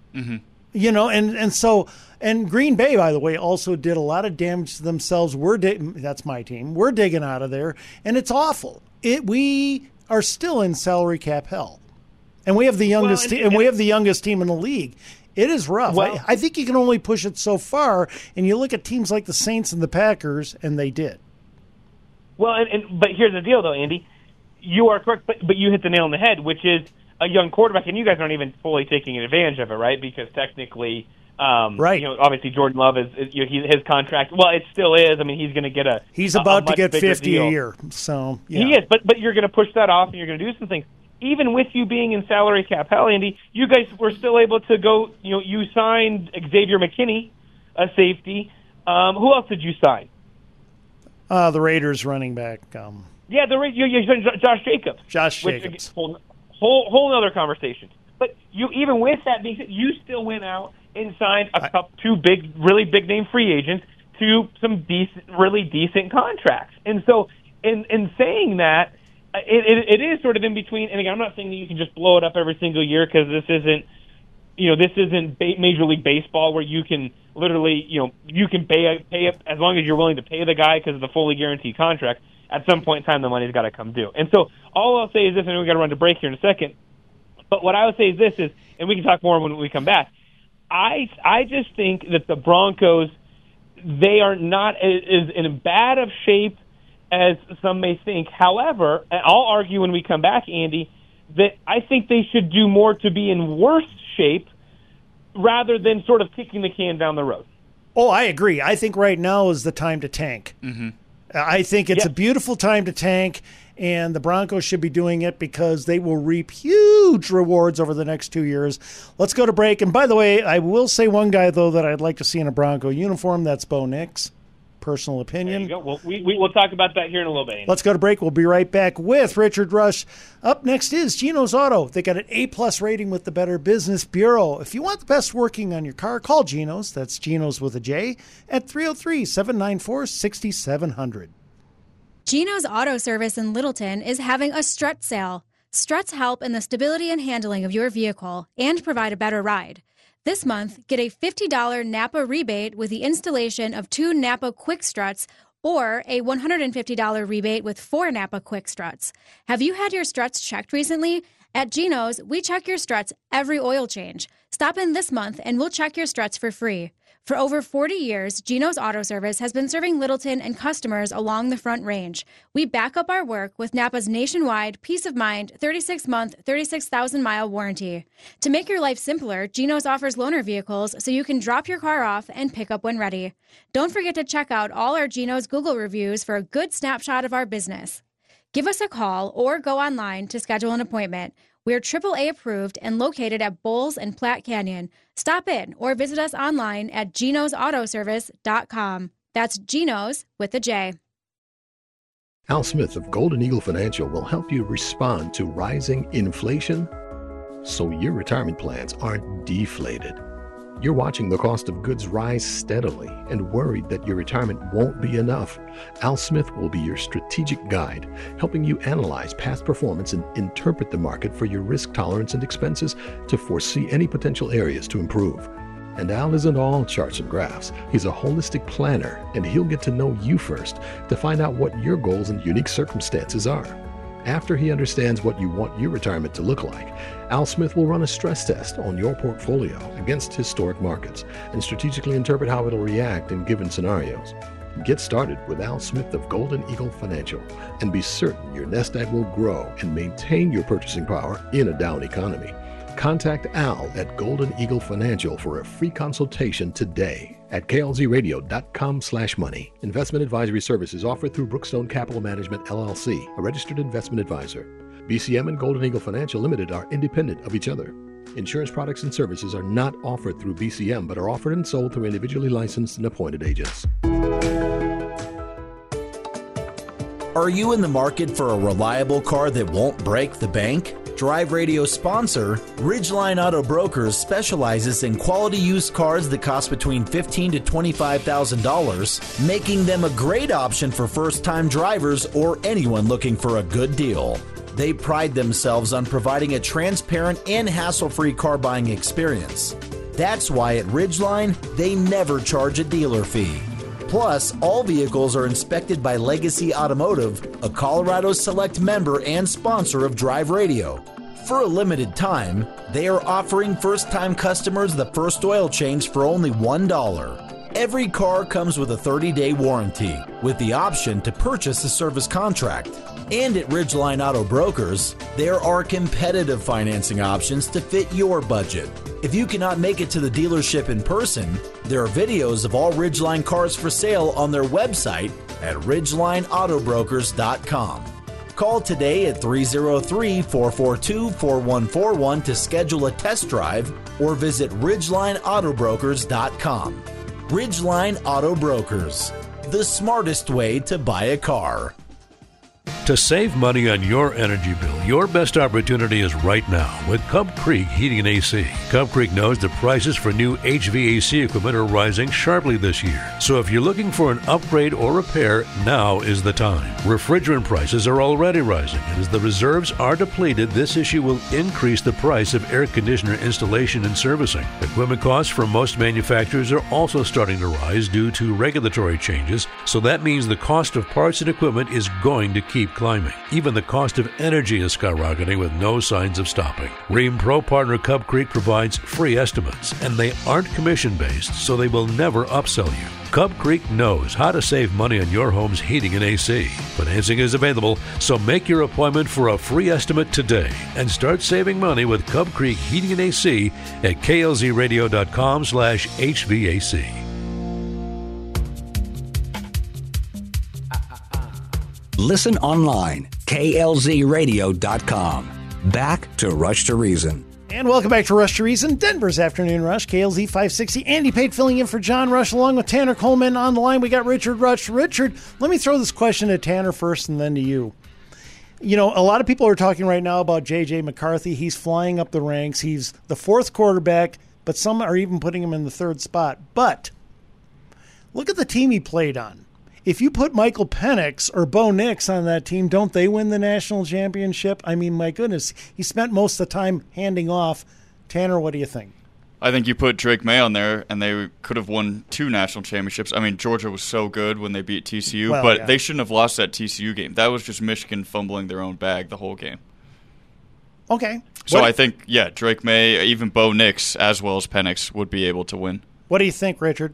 Mm-hmm. And Green Bay, by the way, also did a lot of damage to themselves. That's my team. We're digging out of there, and it's awful. We are still in salary cap hell, and we have the youngest team in the league. It is rough. I think you can only push it so far, and you look at teams like the Saints and the Packers, and they did. Well, but here's the deal, though, Andy. You are correct, but you hit the nail on the head, which is a young quarterback, and you guys aren't even fully taking advantage of it, right? Because technically, obviously Jordan Love is his contract. Well, it still is. I mean, he's going to get He's about to get 50 deal. a year. So yeah. He is, but you're going to push that off, and you're going to do some things. Even with you being in salary cap hell, Andy, you guys were still able to go. You signed Xavier McKinney, a safety. Who else did you sign? The Raiders running back. You signed Josh Jacobs. Jacobs. Whole other conversation. But even with that being said, you still went out and signed two really big name free agents to some really decent contracts. And so, in saying that, it is sort of in between. And again, I'm not saying that you can just blow it up every single year, because this isn't Major League Baseball where you can literally, you can pay as long as you're willing to pay the guy because of the fully guaranteed contract. At some point in time, the money's got to come due. And so all I'll say is this, and we got to run to break here in a second. But what I would say is this and we can talk more when we come back. I just think that the Broncos, they are not as in bad of shape as some may think. However, I'll argue when we come back, Andy, that I think they should do more to be in worse shape rather than sort of kicking the can down the road. Oh, I agree. I think right now is the time to tank. Mm-hmm. I think it's a beautiful time to tank, and the Broncos should be doing it because they will reap huge rewards over the next 2 years. Let's go to break. And by the way, I will say one guy, though, that I'd like to see in a Bronco uniform. That's Bo Nix. Personal opinion. There you go. Well, we'll talk about that here in a little bit. Let's go to break. We'll be right back with Richard Rush. Up next is Geno's Auto. They got an A+ rating with the Better Business Bureau. If you want the best working on your car, call Geno's. That's Geno's with a J at 303-794-6700. Geno's Auto Service in Littleton is having a strut sale. Struts help in the stability and handling of your vehicle and provide a better ride. This month, get a $50 Napa rebate with the installation of 2 Napa Quick Struts or a $150 rebate with 4 Napa Quick Struts. Have you had your struts checked recently? At Geno's, we check your struts every oil change. Stop in this month and we'll check your struts for free. For over 40 years, Geno's Auto Service has been serving Littleton and customers along the Front Range. We back up our work with Napa's nationwide, peace of mind, 36-month, 36,000-mile warranty. To make your life simpler, Geno's offers loaner vehicles so you can drop your car off and pick up when ready. Don't forget to check out all our Geno's Google reviews for a good snapshot of our business. Give us a call or go online to schedule an appointment. We're AAA approved and located at Bowles and Platte Canyon. Stop in or visit us online at genosautoservice.com. That's Genos with a J. Al Smith of Golden Eagle Financial will help you respond to rising inflation so your retirement plans aren't deflated. You're watching the cost of goods rise steadily and worried that your retirement won't be enough. Al Smith will be your strategic guide, helping you analyze past performance and interpret the market for your risk tolerance and expenses to foresee any potential areas to improve. And Al isn't all charts and graphs. He's a holistic planner, and he'll get to know you first to find out what your goals and unique circumstances are. After he understands what you want your retirement to look like, Al Smith will run a stress test on your portfolio against historic markets and strategically interpret how it'll react in given scenarios. Get started with Al Smith of Golden Eagle Financial and be certain your nest egg will grow and maintain your purchasing power in a down economy. Contact Al at Golden Eagle Financial for a free consultation today at klzradio.com/money. Investment advisory services offered through Brookstone Capital Management, LLC, a registered investment advisor. BCM and Golden Eagle Financial Limited are independent of each other. Insurance products and services are not offered through BCM but are offered and sold through individually licensed and appointed agents. Are you in the market for a reliable car that won't break the bank? Drive Radio sponsor, Ridgeline Auto Brokers specializes in quality used cars that cost between $15,000 to $25,000, making them a great option for first-time drivers or anyone looking for a good deal. They pride themselves on providing a transparent and hassle-free car buying experience. That's why at Ridgeline, they never charge a dealer fee. Plus, all vehicles are inspected by Legacy Automotive, a Colorado Select member and sponsor of Drive Radio. For a limited time, they are offering first-time customers the first oil change for only $1. Every car comes with a 30-day warranty, with the option to purchase a service contract. And at Ridgeline Auto Brokers, there are competitive financing options to fit your budget. If you cannot make it to the dealership in person, there are videos of all Ridgeline cars for sale on their website at ridgelineautobrokers.com. Call today at 303-442-4141 to schedule a test drive or visit ridgelineautobrokers.com. Ridgeline Auto Brokers, the smartest way to buy a car. To save money on your energy bill, your best opportunity is right now with Cub Creek Heating and AC. Cub Creek knows the prices for new HVAC equipment are rising sharply this year. So if you're looking for an upgrade or repair, now is the time. Refrigerant prices are already rising, and as the reserves are depleted, this issue will increase the price of air conditioner installation and servicing. Equipment costs from most manufacturers are also starting to rise due to regulatory changes, so that means the cost of parts and equipment is going to keep climbing. Even the cost of energy is skyrocketing with no signs of stopping. Rheem Pro partner Cub Creek provides free estimates, and they aren't commission-based, so they will never upsell you. Cub Creek knows how to save money on your home's heating and AC. Financing is available, so make your appointment for a free estimate today and start saving money with Cub Creek Heating and AC at klzradio.com/HVAC. Listen online, klzradio.com. Back to Rush to Reason. And welcome back to Rush to Reason, Denver's Afternoon Rush, KLZ 560. Andy Pate filling in for John Rush, along with Tanner Coleman. On the line, we got Richard Rush. Richard, let me throw this question to Tanner first and then to you. You know, a lot of people are talking right now about J.J. McCarthy. He's flying up the ranks. He's the fourth quarterback, but some are even putting him in the third spot. But look at the team he played on. If you put Michael Penix or Bo Nix on that team, don't they win the national championship? I mean, my goodness, he spent most of the time handing off. Tanner, what do you think? I think you put Drake May on there, and they could have won 2 national championships. I mean, Georgia was so good when they beat TCU, but they shouldn't have lost that TCU game. That was just Michigan fumbling their own bag the whole game. Okay. So I think, Drake May, even Bo Nix, as well as Penix, would be able to win What do you think, Richard?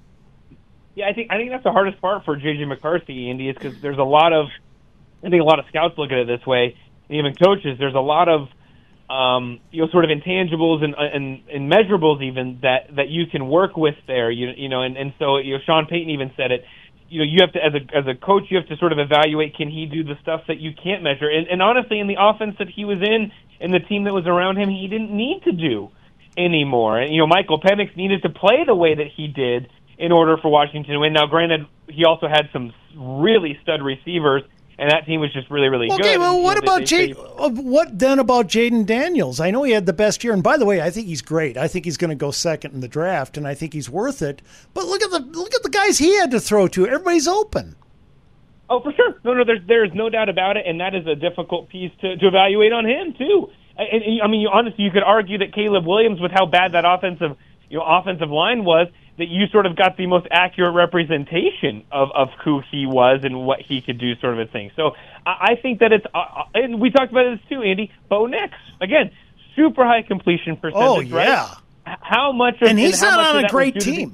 Yeah, I think that's the hardest part for J.J. McCarthy, Andy, is because there's a lot of scouts look at it this way, and even coaches. There's a lot of sort of intangibles and measurables even that you can work with there. And so Sean Payton even said it. You have to, as a coach, you have to sort of evaluate, can he do the stuff that you can't measure? And honestly, in the offense that he was in and the team that was around him, he didn't need to do anymore. And Michael Penix needed to play the way that he did in order for Washington to win. Now, granted, he also had some really stud receivers, and that team was just really, really good. Okay, well, what about what then about Jaden Daniels? I know he had the best year, and by the way, I think he's great. I think he's going to go second in the draft, and I think he's worth it. But look at the guys he had to throw to. Everybody's open. Oh, for sure. No, there's no doubt about it, and that is a difficult piece to evaluate on him too. And I mean, honestly, you could argue that Caleb Williams, with how bad that offensive line was, that you sort of got the most accurate representation of who he was and what he could do, sort of a thing. So I think that it's, and we talked about this too, Andy, Bo Nix. Again, super high completion percentage. Oh, yeah. Right? How much? And he's not on a great team.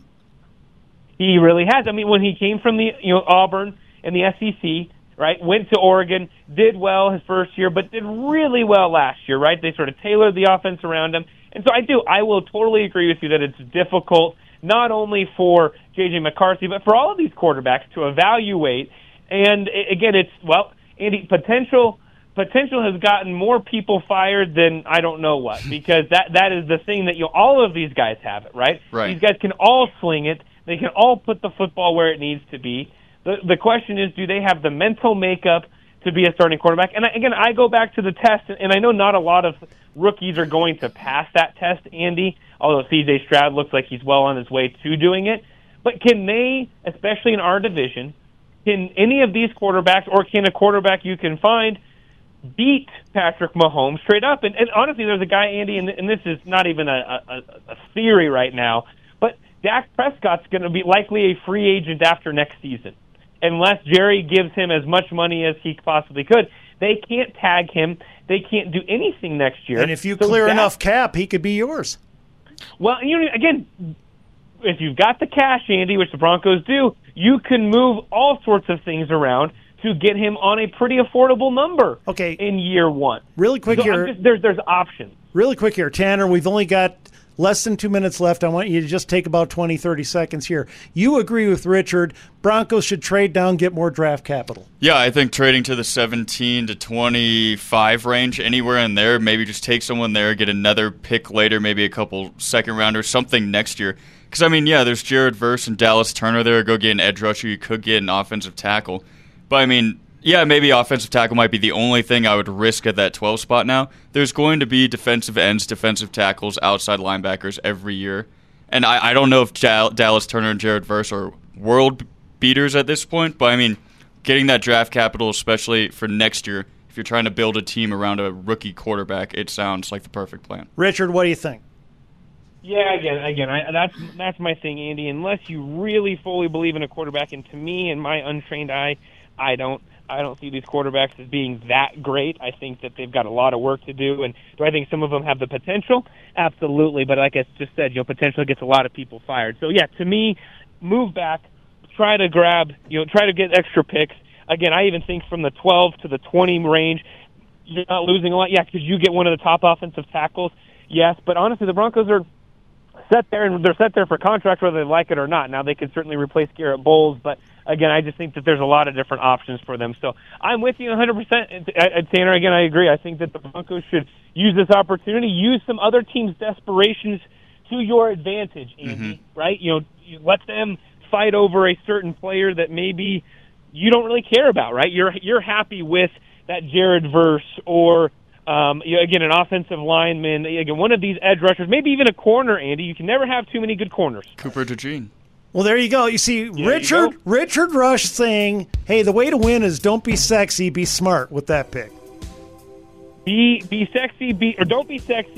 He really has. I mean, when he came from the Auburn and the SEC, right, went to Oregon, did well his first year, but did really well last year, right? They sort of tailored the offense around him. And so I will totally agree with you that it's difficult, not only for J.J. McCarthy, but for all of these quarterbacks to evaluate. And again, Andy, potential has gotten more people fired than I don't know what, because that is the thing that all of these guys have it, right? Right. These guys can all sling it. They can all put the football where it needs to be. The question is, do they have the mental makeup to be a starting quarterback? And again, I go back to the test, and I know not a lot of rookies are going to pass that test, Andy, although C.J. Stroud looks like he's well on his way to doing it. But can they, especially in our division, can any of these quarterbacks, or can a quarterback you can find, beat Patrick Mahomes straight up? And honestly, there's a guy, Andy, and this is not even a theory right now, but Dak Prescott's going to be likely a free agent after next season, unless Jerry gives him as much money as he possibly could. They can't tag him. They can't do anything next year. And if you clear enough cap, he could be yours. Well, again, if you've got the cash, Andy, which the Broncos do, you can move all sorts of things around to get him on a pretty affordable number in year one. Really quick here. There's options. Really quick here, Tanner, we've only got less than 2 minutes left. I want you to just take about 20, 30 seconds here. You agree with Richard, Broncos should trade down, get more draft capital. Yeah, I think trading to the 17 to 25 range, anywhere in there, maybe just take someone there, get another pick later, maybe a couple second-rounders, something next year. Because, I mean, yeah, there's Jared Verse and Dallas Turner there. Go get an edge rusher. You could get an offensive tackle. But, I mean, yeah, maybe offensive tackle might be the only thing I would risk at that 12 spot now. There's going to be defensive ends, defensive tackles, outside linebackers every year. And I don't know if Dallas Turner and Jared Verse are world beaters at this point, but, I mean, getting that draft capital, especially for next year, if you're trying to build a team around a rookie quarterback, it sounds like the perfect plan. Richard, what do you think? Yeah, again, that's my thing, Andy. Unless you really fully believe in a quarterback, and to me, in my untrained eye, I don't see these quarterbacks as being that great. I think that they've got a lot of work to do. And do I think some of them have the potential? Absolutely. But like I just said, potential gets a lot of people fired. So yeah, to me, move back, try to get extra picks. Again, I even think from the 12 to the 20 range, you're not losing a lot. Yeah, because you get one of the top offensive tackles. Yes, but honestly, the Broncos are set there, and they're set there for contract whether they like it or not. Now, they could certainly replace Garrett Bowles, but again, I just think that there's a lot of different options for them. So I'm with you 100%. Tanner, again, I agree. I think that the Broncos should use this opportunity, use some other teams' desperations to your advantage, Andy, right? You let them fight over a certain player that maybe you don't really care about, right? You're happy with that Jared Verse or again, an offensive lineman, again, one of these edge rushers, maybe even a corner, Andy. You can never have too many good corners. Cooper DeJean. Well, there you go. You see, Richard Rush saying, hey, the way to win is don't be sexy, be smart with that pick. Be sexy, or don't be sexy,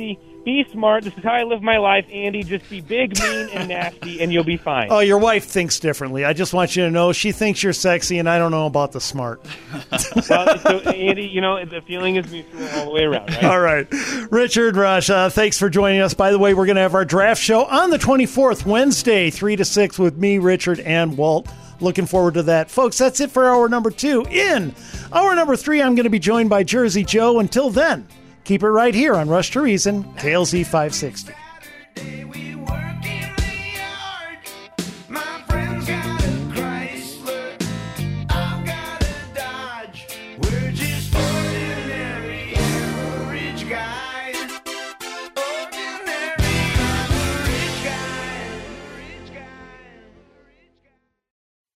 Be smart. This is how I live my life, Andy. Just be big, mean, and nasty, and you'll be fine. Oh, your wife thinks differently. I just want you to know she thinks you're sexy, and I don't know about the smart. Well, so, Andy, the feeling is mutual all the way around, right? All right. Richard Rush, thanks for joining us. By the way, we're going to have our draft show on the 24th, Wednesday, 3 to 6 with me, Richard, and Walt. Looking forward to that. Folks, that's it for hour number 2. In hour number 3, I'm going to be joined by Jersey Joe. Until then, keep it right here on Rush to Reason, KLZ 560.